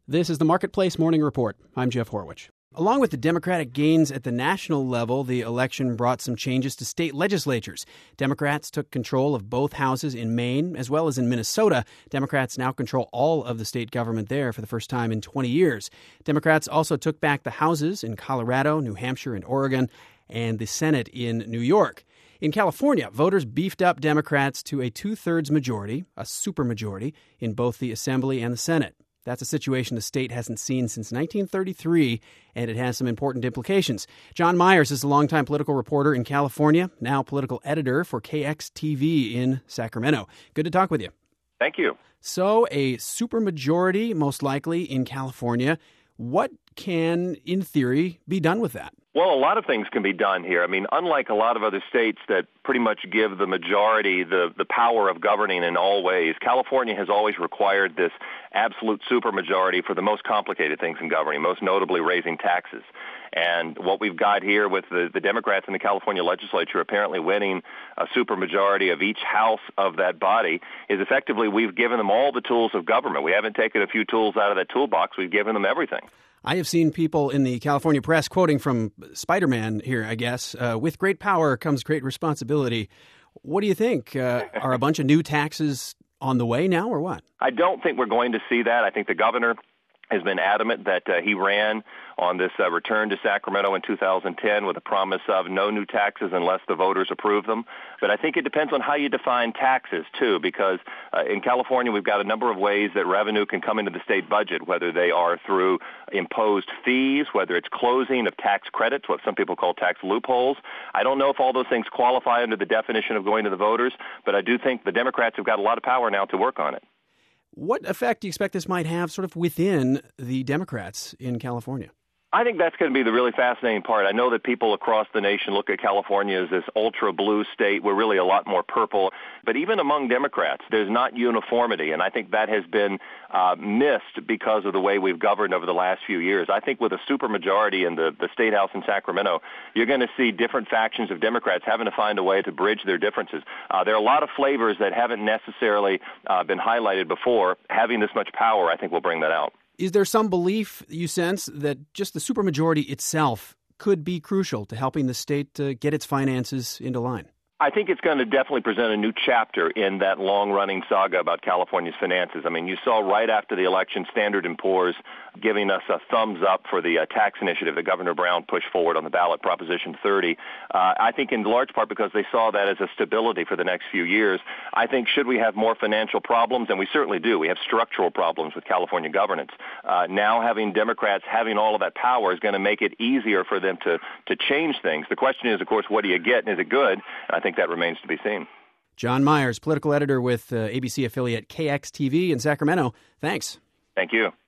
This is the Marketplace Morning Report. I'm Jeff Horwich. Along with the Democratic gains at the national level, the election brought some changes to state legislatures. Democrats took control of both houses in Maine as well as in Minnesota. Democrats now control all of the state government there for the first time in 20 years. Democrats also took back the houses in Colorado, New Hampshire, and Oregon, and the Senate in New York. In California, voters beefed up Democrats to a two-thirds majority, a supermajority, in both the Assembly and the Senate. That's a situation the state hasn't seen since 1933, and it has some important implications. John Myers is a longtime political reporter in California, now political editor for KXTV in Sacramento. Good to talk with you. Thank you. So, a supermajority, most likely, in California. What can, in theory, be done with that? Well, a lot of things can be done here. I mean, unlike a lot of other states that pretty much give the majority the power of governing in all ways, California has always required this absolute supermajority for the most complicated things in governing, most notably raising taxes. And what we've got here with the Democrats in the California legislature apparently winning a supermajority of each house of that body is effectively we've given them all the tools of government. We haven't taken a few tools out of that toolbox. We've given them everything. I have seen people in the California press quoting from Spider-Man here, I guess, with great power comes great responsibility. What do you think? Are a bunch of new taxes on the way now or what? I don't think we're going to see that. I think the governor has been adamant that he ran on this return to Sacramento in 2010 with a promise of no new taxes unless the voters approve them. But I think it depends on how you define taxes, too, because in California we've got a number of ways that revenue can come into the state budget, whether they are through imposed fees, whether it's closing of tax credits, what some people call tax loopholes. I don't know if all those things qualify under the definition of going to the voters, but I do think the Democrats have got a lot of power now to work on it. What effect do you expect this might have sort of within the Democrats in California? I think that's going to be the really fascinating part. I know that people across the nation look at California as this ultra-blue state. We're really a lot more purple. But even among Democrats, there's not uniformity, and I think that has been missed because of the way we've governed over the last few years. I think with a supermajority in the State House in Sacramento, you're going to see different factions of Democrats having to find a way to bridge their differences. There are a lot of flavors that haven't necessarily been highlighted before. Having this much power, I think, will bring that out. Is there some belief, you sense, that just the supermajority itself could be crucial to helping the state get its finances into line? I think it's going to definitely present a new chapter in that long-running saga about California's finances. I mean, you saw right after the election Standard & Poor's giving us a thumbs up for the tax initiative that Governor Brown pushed forward on the ballot, Proposition 30. I think in large part because they saw that as a stability for the next few years. I think should we have more financial problems, and we certainly do, we have structural problems with California governance. Now having Democrats having all of that power is going to make it easier for them to change things. The question is, of course, what do you get, and is it good? I think that remains to be seen. John Myers, political editor with ABC affiliate KXTV in Sacramento. Thanks. Thank you.